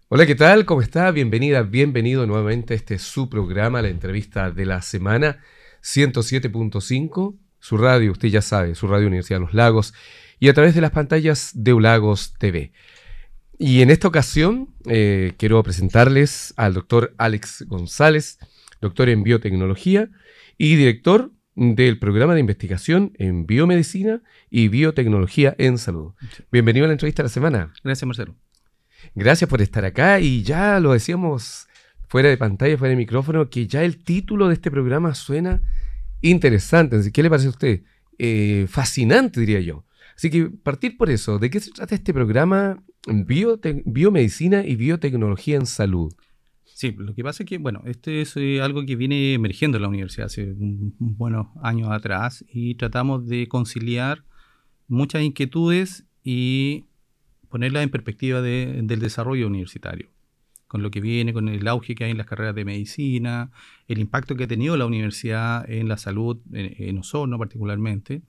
Hola, ¿qué tal? ¿Cómo está? Bienvenida, bienvenido nuevamente a este su programa, la entrevista de la semana 107.5, su radio, usted ya sabe, su radio Universidad de los Lagos, y a través de las pantallas de Ulagos TV. Y en esta ocasión quiero presentarles al doctor Alex González, doctor en biotecnología y director del programa de investigación en biomedicina y biotecnología en salud. Sí. Bienvenido a la entrevista de la semana. Gracias, Marcelo. Gracias por estar acá y ya lo decíamos fuera de pantalla, fuera de micrófono, que ya el título de este programa suena interesante. ¿Qué le parece a usted? Fascinante, diría yo. Así que partir por eso, ¿de qué se trata este programa Biomedicina y Biotecnología en Salud? Sí, lo que pasa es que, bueno, este es algo que viene emergiendo en la universidad hace buenos años atrás y tratamos de conciliar muchas inquietudes y ponerlas en perspectiva del desarrollo universitario, con lo que viene, con el auge que hay en las carreras de medicina, el impacto que ha tenido la universidad en la salud, en Osorno particularmente,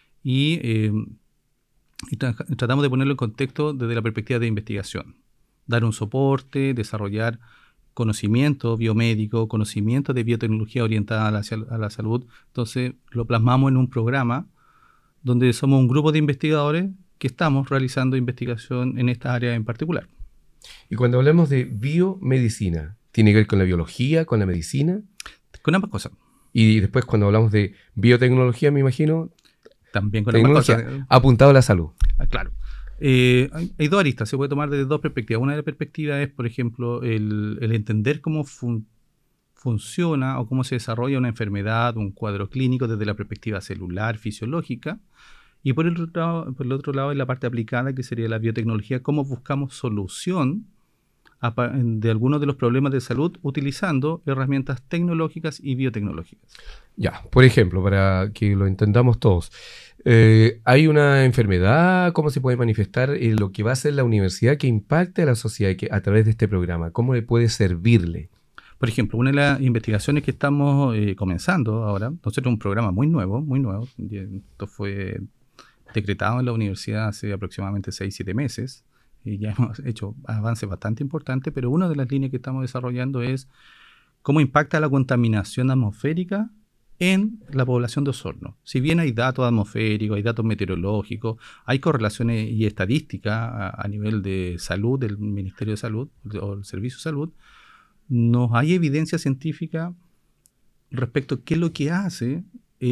y tratamos de ponerlo en contexto desde la perspectiva de investigación, dar un soporte, desarrollar conocimiento biomédico, conocimiento de biotecnología orientada a la salud. Entonces lo plasmamos en un programa donde somos un grupo de investigadores que estamos realizando investigación en esta área en particular. Y cuando hablamos de biomedicina, ¿tiene que ver con la biología, con la medicina? Con ambas cosas. Y después cuando hablamos de biotecnología, me imagino, También con ambas cosas. Apuntado a la salud. Claro. Hay dos aristas, se puede tomar desde dos perspectivas. Una de las perspectivas es, por ejemplo, el entender cómo funciona o cómo se desarrolla una enfermedad, un cuadro clínico desde la perspectiva celular, fisiológica. Y por el otro lado, en la parte aplicada, que sería la biotecnología, cómo buscamos solución de algunos de los problemas de salud utilizando herramientas tecnológicas y biotecnológicas. Ya, por ejemplo, para que lo entendamos todos, hay una enfermedad, ¿cómo se puede manifestar en lo que va a hacer la universidad que impacte a la sociedad a través de este programa? ¿Cómo le puede servirle? Por ejemplo, una de las investigaciones que estamos comenzando ahora, nosotros es un programa muy nuevo, y esto fue decretado en la universidad hace aproximadamente 6-7 meses, y ya hemos hecho avances bastante importantes, pero una de las líneas que estamos desarrollando es cómo impacta la contaminación atmosférica en la población de Osorno. Si bien hay datos atmosféricos, hay datos meteorológicos, hay correlaciones y estadísticas a nivel de salud, del Ministerio de Salud o el Servicio de Salud, no hay evidencia científica respecto a qué es lo que hace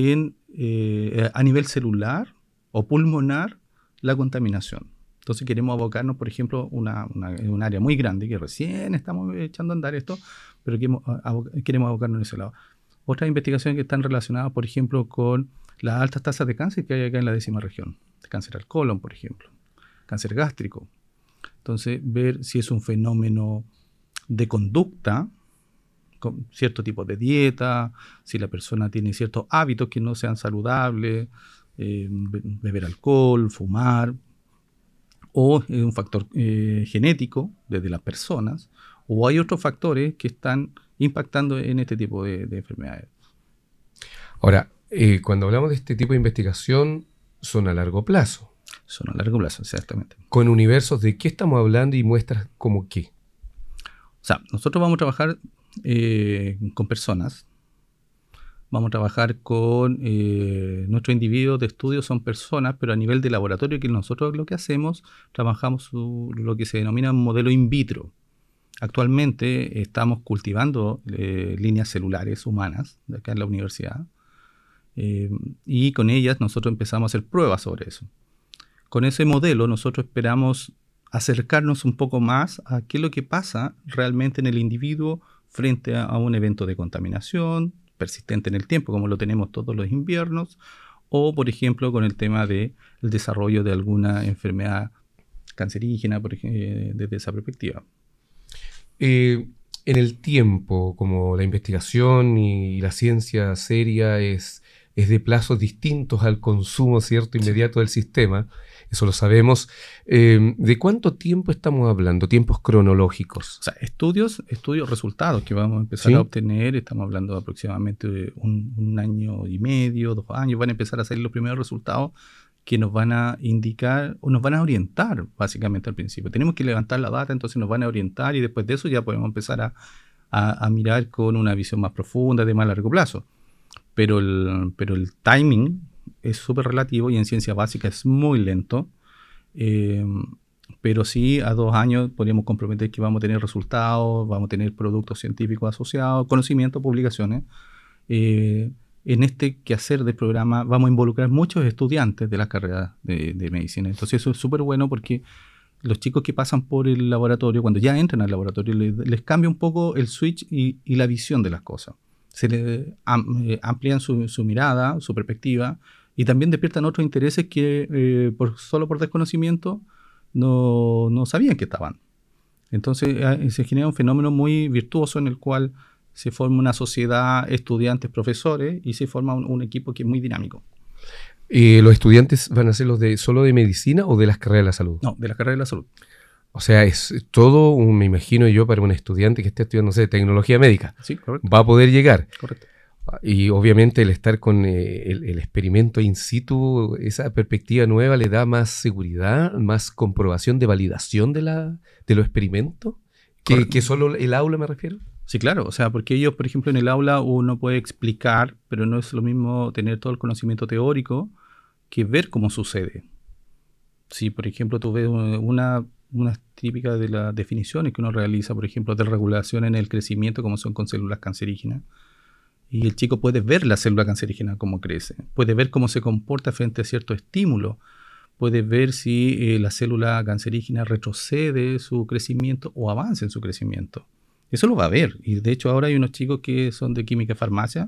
a nivel celular o pulmonar la contaminación. Entonces queremos abocarnos, por ejemplo, en un área muy grande que recién estamos echando a andar esto, pero queremos abocarnos en ese lado. Otras investigaciones que están relacionadas, por ejemplo, con las altas tasas de cáncer que hay acá en la 10ª región. Cáncer al colon, por ejemplo. Cáncer gástrico. Entonces, ver si es un fenómeno de conducta, con cierto tipo de dieta, si la persona tiene ciertos hábitos que no sean saludables, beber alcohol, fumar, o un factor genético desde las personas, o hay otros factores que están impactando en este tipo de enfermedades. Ahora, cuando hablamos de este tipo de investigación, son a largo plazo. Son a largo plazo, exactamente. Con universos, ¿de qué estamos hablando y muestras como qué? O sea, nosotros vamos a trabajar con personas, vamos a trabajar con nuestros individuos de estudio, son personas, pero a nivel de laboratorio, que nosotros lo que hacemos, trabajamos lo que se denomina un modelo in vitro. Actualmente estamos cultivando líneas celulares humanas de acá en la universidad y con ellas nosotros empezamos a hacer pruebas sobre eso. Con ese modelo nosotros esperamos acercarnos un poco más a qué es lo que pasa realmente en el individuo frente a un evento de contaminación persistente en el tiempo, como lo tenemos todos los inviernos, o por ejemplo con el tema del desarrollo de alguna enfermedad cancerígena, desde esa perspectiva. En el tiempo, como la investigación y la ciencia seria es de plazos distintos al consumo, ¿cierto?, inmediato del sistema, eso lo sabemos. ¿De cuánto tiempo estamos hablando? Tiempos cronológicos. O sea, estudios, resultados que vamos a empezar a obtener, estamos hablando de aproximadamente un año y medio, 2 años, van a empezar a salir los primeros resultados que nos van a indicar o nos van a orientar básicamente al principio. Tenemos que levantar la data, entonces nos van a orientar y después de eso ya podemos empezar a mirar con una visión más profunda de más largo plazo. Pero el timing es súper relativo y en ciencia básica es muy lento. Pero sí, a 2 años podríamos comprometer que vamos a tener resultados, vamos a tener productos científicos asociados, conocimiento, publicaciones. En este quehacer del programa vamos a involucrar muchos estudiantes de la carrera de medicina. Entonces eso es súper bueno porque los chicos que pasan por el laboratorio, cuando ya entran al laboratorio, les cambia un poco el switch y la visión de las cosas. Se les amplían su mirada, su perspectiva, y también despiertan otros intereses que solo por desconocimiento no sabían que estaban. Entonces se genera un fenómeno muy virtuoso en el cual se forma una sociedad, estudiantes, profesores, y se forma un equipo que es muy dinámico. ¿Los estudiantes van a ser los solo de medicina o de las carreras de la salud? No, de la carrera de la salud. O sea, es todo, me imagino yo, para un estudiante que esté estudiando, no sé, tecnología médica. Sí, correcto. Va a poder llegar. Correcto. Y obviamente el estar con el experimento in situ, esa perspectiva nueva le da más seguridad, más comprobación de validación de los experimentos, que solo el aula, me refiero. Sí, claro, o sea, porque ellos, por ejemplo, en el aula uno puede explicar, pero no es lo mismo tener todo el conocimiento teórico que ver cómo sucede. Si, por ejemplo, tú ves una típica de las definiciones que uno realiza, por ejemplo, de regulación en el crecimiento, como son con células cancerígenas, y el chico puede ver la célula cancerígena cómo crece, puede ver cómo se comporta frente a cierto estímulo, puede ver si la célula cancerígena retrocede su crecimiento o avanza en su crecimiento. Eso lo va a ver. Y de hecho ahora hay unos chicos que son de química y farmacia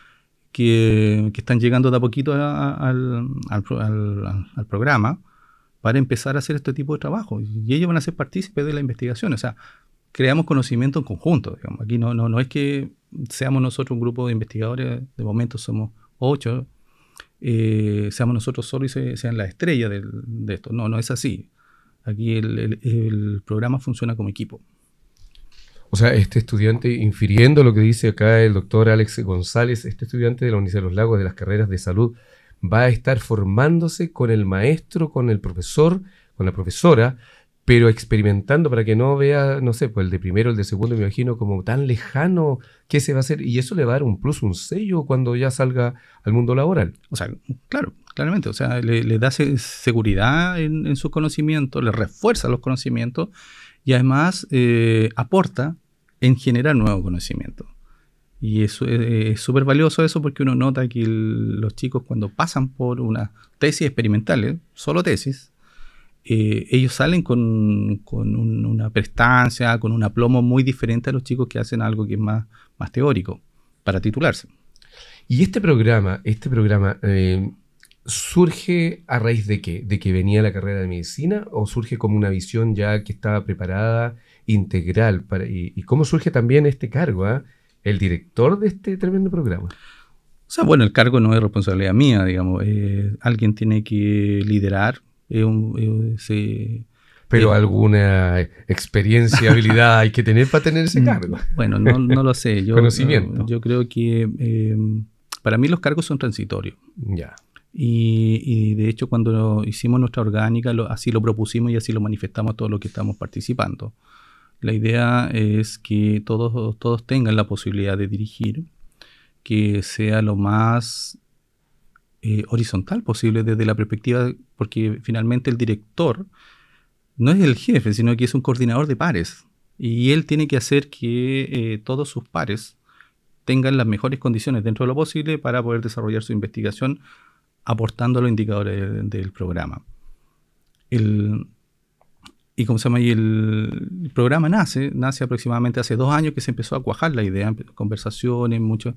que están llegando de a poquito al programa para empezar a hacer este tipo de trabajo. Y ellos van a ser partícipes de la investigación. O sea, creamos conocimiento en conjunto. Digamos. Aquí no es que seamos nosotros un grupo de investigadores, de momento somos 8, seamos nosotros solos y sean la estrella de esto. No es así. Aquí el programa funciona como equipo. O sea, este estudiante, infiriendo lo que dice acá el doctor Alex González, este estudiante de la Universidad de los Lagos de las carreras de salud va a estar formándose con el maestro, con el profesor, con la profesora, pero experimentando para que no vea, no sé, pues el de primero, el de segundo, me imagino, como tan lejano, ¿qué se va a hacer? Y eso le va a dar un plus, un sello cuando ya salga al mundo laboral. O sea, claro, claramente, o sea, le da seguridad en sus conocimientos, le refuerza los conocimientos y además aporta en generar nuevo conocimiento. Y eso es súper valioso eso porque uno nota que los chicos cuando pasan por una tesis experimental, solo tesis, ellos salen con una prestancia, con un aplomo muy diferente a los chicos que hacen algo que es más teórico para titularse. Y este programa ¿surge a raíz de qué? ¿De que venía la carrera de medicina o surge como una visión ya que estaba preparada, integral? ¿Y cómo surge también este cargo, el director de este tremendo programa? O sea, bueno, el cargo no es responsabilidad mía, digamos. Alguien tiene que liderar. Pero alguna experiencia, habilidad hay que tener para tener ese cargo. Bueno, no lo sé. Conocimiento. Yo creo que para mí los cargos son transitorios. Ya. Y de hecho cuando hicimos nuestra orgánica así lo propusimos y así lo manifestamos a todos los que estamos participando. La idea es que todos tengan la posibilidad de dirigir, que sea lo más horizontal posible desde la perspectiva, porque finalmente el director no es el jefe, sino que es un coordinador de pares. Y él tiene que hacer que todos sus pares tengan las mejores condiciones dentro de lo posible para poder desarrollar su investigación aportando los indicadores del programa. Y como se llama, y el programa nace aproximadamente hace 2 años que se empezó a cuajar la idea, conversaciones, mucho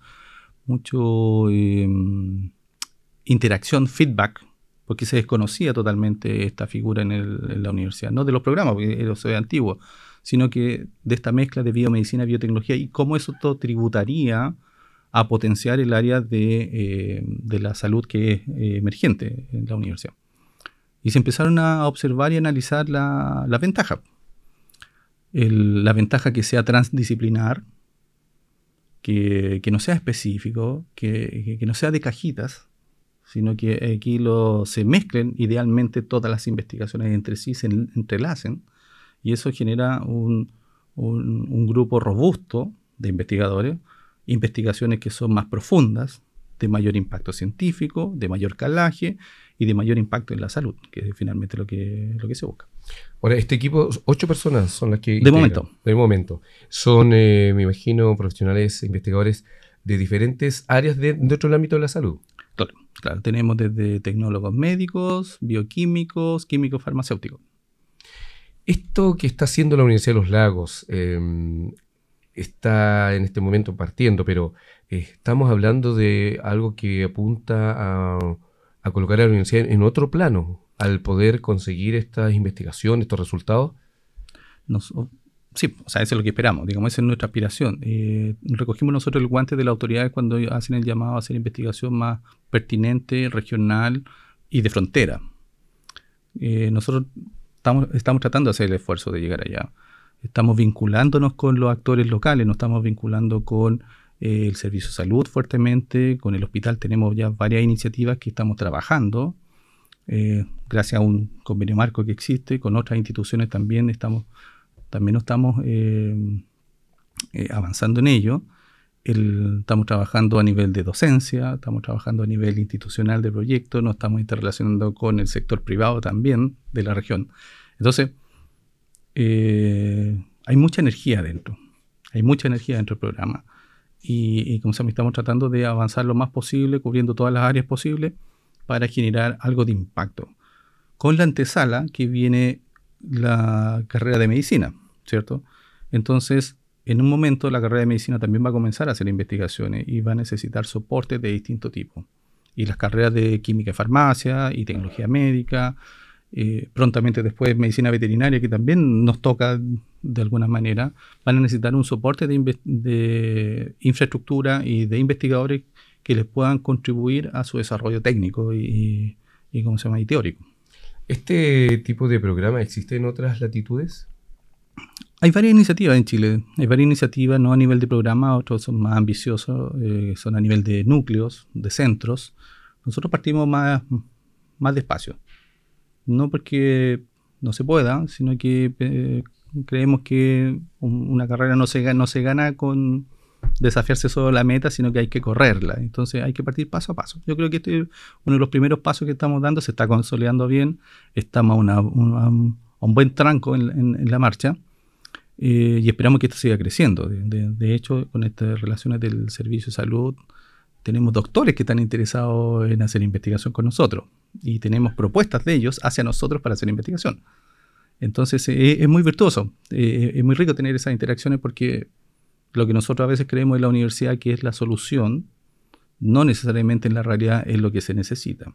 interacción, feedback, porque se desconocía totalmente esta figura en la universidad, no de los programas, porque eso es antiguo, sino que de esta mezcla de biomedicina, biotecnología y cómo eso todo tributaría a potenciar el área de la salud que es emergente en la universidad. Y se empezaron a observar y analizar la ventaja. La ventaja que sea transdisciplinar, que no sea específico, que no sea de cajitas, sino que aquí se mezclen idealmente todas las investigaciones entre sí, se entrelacen, y eso genera un grupo robusto de investigadores, investigaciones que son más profundas, de mayor impacto científico, de mayor calaje y de mayor impacto en la salud, que es finalmente lo que se busca. Ahora, este equipo, 8 personas son las que De integran. momento. De momento. Son, me imagino, profesionales, investigadores de diferentes áreas dentro del ámbito de la salud. Claro, tenemos desde tecnólogos médicos, bioquímicos, químicos farmacéuticos. Esto que está haciendo la Universidad de los Lagos está en este momento partiendo, pero estamos hablando de algo que apunta a colocar a la universidad en otro plano, al poder conseguir estas investigaciones, estos resultados. Sí, o sea, eso es lo que esperamos, digamos, esa es nuestra aspiración. Recogimos nosotros el guante de las autoridades cuando hacen el llamado a hacer investigación más pertinente, regional y de frontera. Nosotros estamos tratando de hacer el esfuerzo de llegar allá. Estamos vinculándonos con los actores locales, nos estamos vinculando con el Servicio de Salud fuertemente, con el hospital tenemos ya varias iniciativas que estamos trabajando, gracias a un convenio marco que existe, con otras instituciones también estamos avanzando en ello. Estamos trabajando a nivel de docencia, estamos trabajando a nivel institucional de proyectos, nos estamos interrelacionando con el sector privado también de la región. Entonces, hay mucha energía dentro del programa y como se llama, estamos tratando de avanzar lo más posible, cubriendo todas las áreas posibles para generar algo de impacto. Con la antesala que viene la carrera de medicina, ¿cierto? Entonces, en un momento la carrera de medicina también va a comenzar a hacer investigaciones y va a necesitar soporte de distinto tipo. Y las carreras de química y farmacia y tecnología médica, prontamente después medicina veterinaria, que también nos toca de alguna manera, van a necesitar un soporte de infraestructura y de investigadores que les puedan contribuir a su desarrollo técnico y ¿cómo se llama? Y teórico. ¿Este tipo de programa existe en otras latitudes? Hay varias iniciativas en Chile. Hay varias iniciativas, no a nivel de programa, otros son más ambiciosos, son a nivel de núcleos, de centros. Nosotros partimos más despacio. No porque no se pueda, sino que creemos que una carrera no se gana con desafiarse solo la meta, sino que hay que correrla. Entonces hay que partir paso a paso. Yo creo que este es uno de los primeros pasos que estamos dando, se está consolidando bien, estamos a un buen tranco en la marcha. Y esperamos que esto siga creciendo. De hecho, con estas relaciones del servicio de salud, tenemos doctores que están interesados en hacer investigación con nosotros y tenemos propuestas de ellos hacia nosotros para hacer investigación. Entonces, es muy virtuoso, es muy rico tener esas interacciones porque lo que nosotros a veces creemos en la universidad que es la solución, no necesariamente en la realidad es lo que se necesita.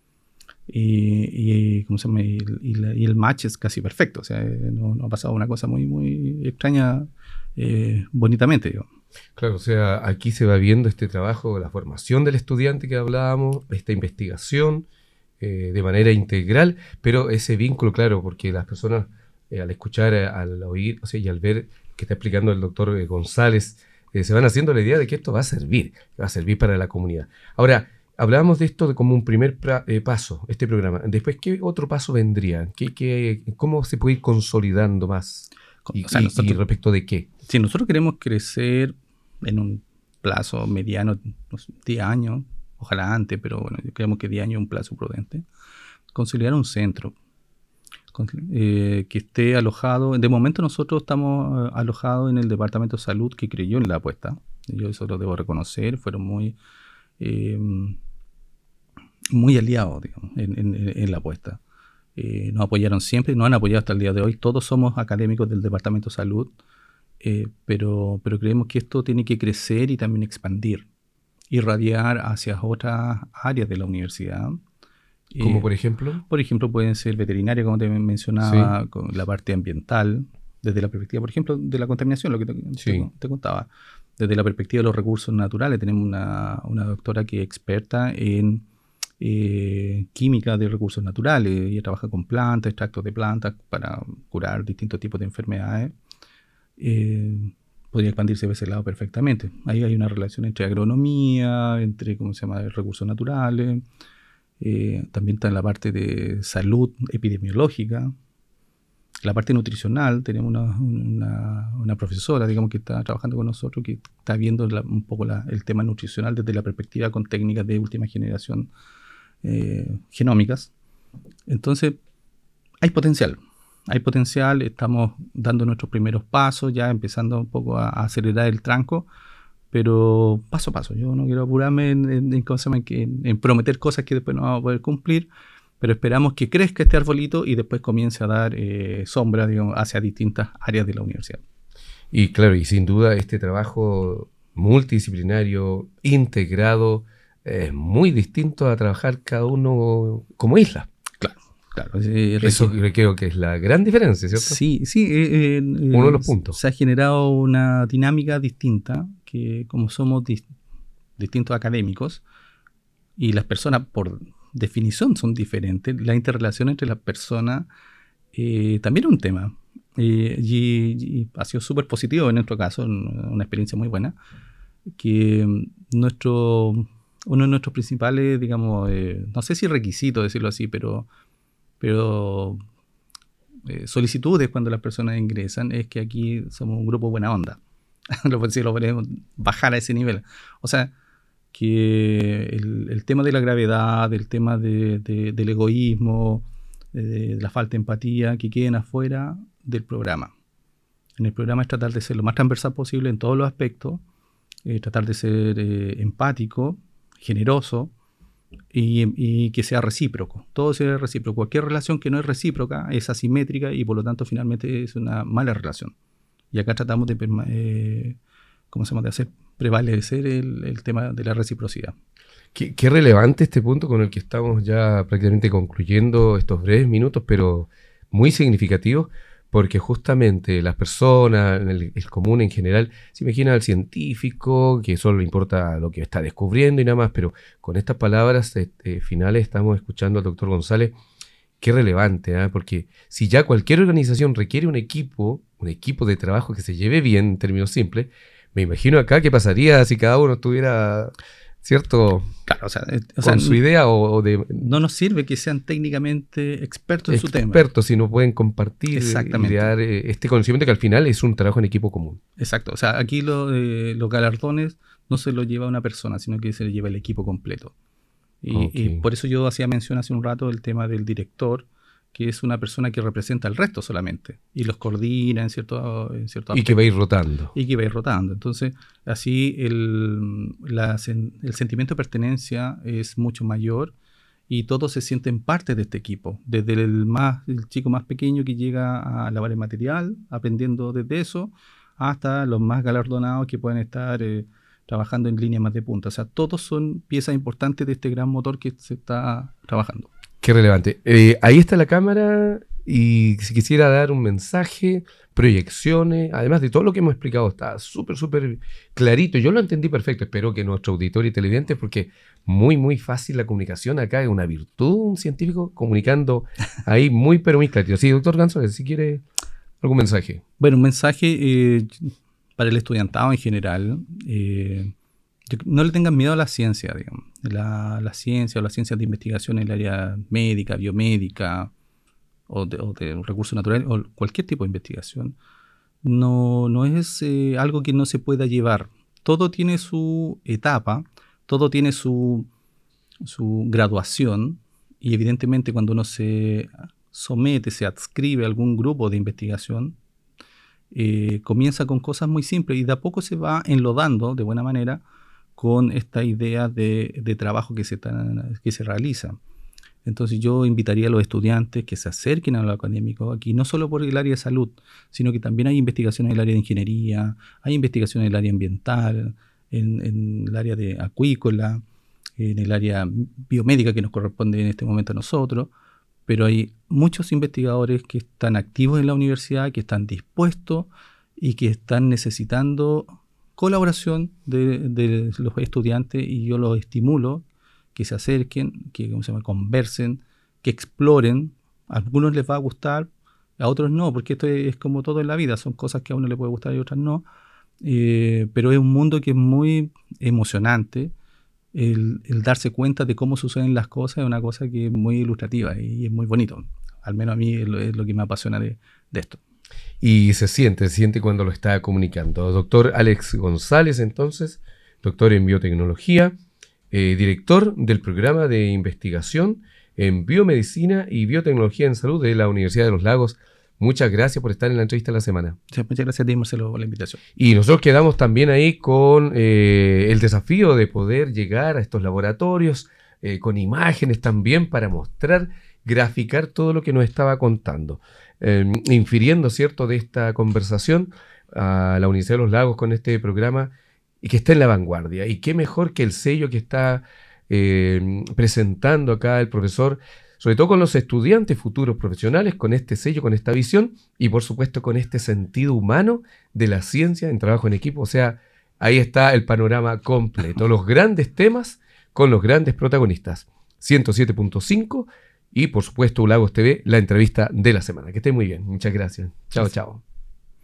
¿Cómo se llama? Y el match es casi perfecto. O sea, no ha pasado una cosa muy, muy extraña, bonitamente, digo. Claro, o sea, aquí se va viendo este trabajo, la formación del estudiante que hablábamos, esta investigación de manera integral, pero ese vínculo, claro, porque las personas al escuchar, al oír, o sea, y al ver que está explicando el doctor González, se van haciendo la idea de que esto va a servir para la comunidad. Ahora, hablábamos de esto como un primer paso, este programa. Después, ¿qué otro paso vendría? ¿Cómo se puede ir consolidando más? ¿Y respecto de qué? Si nosotros queremos crecer en un plazo mediano, 10 años, ojalá antes, pero bueno, creemos que 10 años es un plazo prudente, consolidar un centro que esté alojado. De momento nosotros estamos alojados en el Departamento de Salud que creyó en la apuesta. Yo eso lo debo reconocer, fueron muy aliados, digamos, en la apuesta. Nos apoyaron siempre, nos han apoyado hasta el día de hoy. Todos somos académicos del Departamento de Salud, pero creemos que esto tiene que crecer y también expandir, irradiar hacia otras áreas de la universidad. ¿Como por ejemplo? Por ejemplo, pueden ser veterinarias, como te mencionaba, sí, con la parte ambiental, desde la perspectiva, por ejemplo, de la contaminación, lo que te contaba. Desde la perspectiva de los recursos naturales, tenemos una doctora que es experta en química de recursos naturales. Ella trabaja con plantas, extractos de plantas para curar distintos tipos de enfermedades. Podría expandirse de ese lado perfectamente. Ahí hay una relación entre agronomía, entre, ¿cómo se llama?, recursos naturales. También está en la parte de salud epidemiológica, la parte nutricional. Tenemos una profesora, digamos, que está trabajando con nosotros, que está viendo un poco el tema nutricional desde la perspectiva con técnicas de última generación genómicas. Entonces, hay potencial. Estamos dando nuestros primeros pasos, ya empezando un poco a acelerar el tranco, pero paso a paso. Yo no quiero apurarme en prometer cosas que después no vamos a poder cumplir, pero esperamos que crezca este arbolito y después comience a dar sombra, digamos, hacia distintas áreas de la universidad. Y claro, y sin duda este trabajo multidisciplinario, integrado, es muy distinto a trabajar cada uno como isla. Claro, eso creo que es la gran diferencia, ¿cierto? Sí. Uno de los puntos. Se ha generado una dinámica distinta, que como somos distintos académicos, y las personas por definición son diferentes, la interrelación entre las personas también es un tema. Y ha sido súper positivo en nuestro caso, una experiencia muy buena, que uno de nuestros principales, digamos, no sé si requisitos decirlo así, pero solicitudes cuando las personas ingresan es que aquí somos un grupo buena onda. Lo podemos bajar a ese nivel. O sea, que el tema de la gravedad, el tema del egoísmo, de la falta de empatía, que queden afuera del programa. En el programa es tratar de ser lo más transversal posible en todos los aspectos, tratar de ser empático, generoso, y que sea recíproco. Todo sea recíproco. Cualquier relación que no es recíproca es asimétrica y por lo tanto finalmente es una mala relación. Y acá tratamos de hacer prevalecer el tema de la reciprocidad. Qué relevante este punto con el que estamos ya prácticamente concluyendo estos breves minutos, pero muy significativos, porque justamente las personas, el común en general, se imagina al científico que solo le importa lo que está descubriendo y nada más, pero con estas palabras finales estamos escuchando al doctor González. Qué relevante, porque si ya cualquier organización requiere un equipo de trabajo que se lleve bien, en términos simples, me imagino acá qué pasaría si cada uno estuviera, ¿cierto? Claro, con su idea o de... No nos sirve que sean técnicamente expertos en su tema. Expertos, si no pueden compartir y dar este conocimiento que al final es un trabajo en equipo común. Exacto, o sea, aquí los galardones no se los lleva una persona, sino que se les lleva el equipo completo. Y por eso yo hacía mención hace un rato del tema del director, que es una persona que representa al resto solamente y los coordina en cierto aspecto. Y que va a ir rotando. Entonces, así el sentimiento de pertenencia es mucho mayor y todos se sienten parte de este equipo. Desde el chico más pequeño que llega a lavar el material, aprendiendo desde eso, hasta los más galardonados que pueden estar trabajando en línea más de punta. O sea, todos son piezas importantes de este gran motor que se está trabajando. Qué relevante. Ahí está la cámara y si quisiera dar un mensaje, proyecciones, además de todo lo que hemos explicado, está súper clarito. Yo lo entendí perfecto. Espero que nuestro auditorio y televidentes, porque muy fácil la comunicación acá, es una virtud, un científico comunicando ahí muy clarito. Sí, doctor González, si quiere algún mensaje. Bueno, un mensaje para el estudiantado en general. No le tengan miedo a la ciencia, digamos. La ciencia o las ciencias de investigación en el área médica, biomédica o de recursos naturales o cualquier tipo de investigación no es algo que no se pueda llevar. Todo tiene su etapa, todo tiene su graduación y evidentemente cuando uno se somete, se adscribe a algún grupo de investigación, comienza con cosas muy simples y de a poco se va enlodando de buena manera con esta idea de trabajo que se realiza. Entonces yo invitaría a los estudiantes que se acerquen a lo académico aquí, no solo por el área de salud, sino que también hay investigaciones en el área de ingeniería, hay investigaciones en el área ambiental, en el área de acuícola, en el área biomédica que nos corresponde en este momento a nosotros, pero hay muchos investigadores que están activos en la universidad, que están dispuestos y que están necesitando colaboración de los estudiantes y yo los estimulo que se acerquen, que conversen, que exploren. A algunos les va a gustar, a otros no, porque esto es como todo en la vida, son cosas que a uno le puede gustar y a otras no, pero es un mundo que es muy emocionante, el darse cuenta de cómo suceden las cosas es una cosa que es muy ilustrativa y es muy bonito. Al menos a mí es lo que me apasiona de esto. Y se siente cuando lo está comunicando. Doctor Alex González, entonces, doctor en biotecnología, director del programa de investigación en biomedicina y biotecnología en salud de la Universidad de los Lagos. Muchas gracias por estar en la entrevista de la semana. Sí, muchas gracias a ti, Marcelo, por la invitación. Y nosotros quedamos también ahí con el desafío de poder llegar a estos laboratorios con imágenes también para mostrar, graficar todo lo que nos estaba contando. Infiriendo, ¿cierto?, de esta conversación a la Universidad de los Lagos con este programa y que está en la vanguardia. Y qué mejor que el sello que está presentando acá el profesor, sobre todo con los estudiantes futuros profesionales, con este sello, con esta visión y por supuesto con este sentido humano de la ciencia en trabajo en equipo. O sea, ahí está el panorama completo, los grandes temas con los grandes protagonistas. 107.5 y por supuesto Lagos TV, la entrevista de la semana. Que esté muy bien. Muchas gracias. Chao, chao.